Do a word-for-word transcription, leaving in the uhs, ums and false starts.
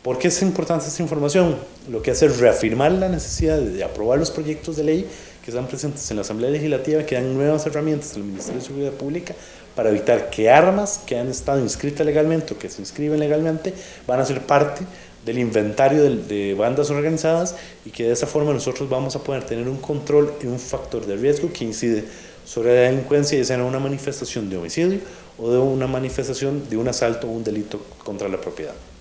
¿Por qué es importante esta información? Lo que hace es reafirmar la necesidad de aprobar los proyectos de ley que están presentes en la Asamblea Legislativa, que dan nuevas herramientas al Ministerio de Seguridad Pública para evitar que armas que han estado inscritas legalmente o que se inscriben legalmente van a ser parte del inventario de, de bandas organizadas, y que de esa forma nosotros vamos a poder tener un control y un factor de riesgo que incide sobre la delincuencia, ya sea en una manifestación de homicidio o de una manifestación de un asalto o un delito contra la propiedad.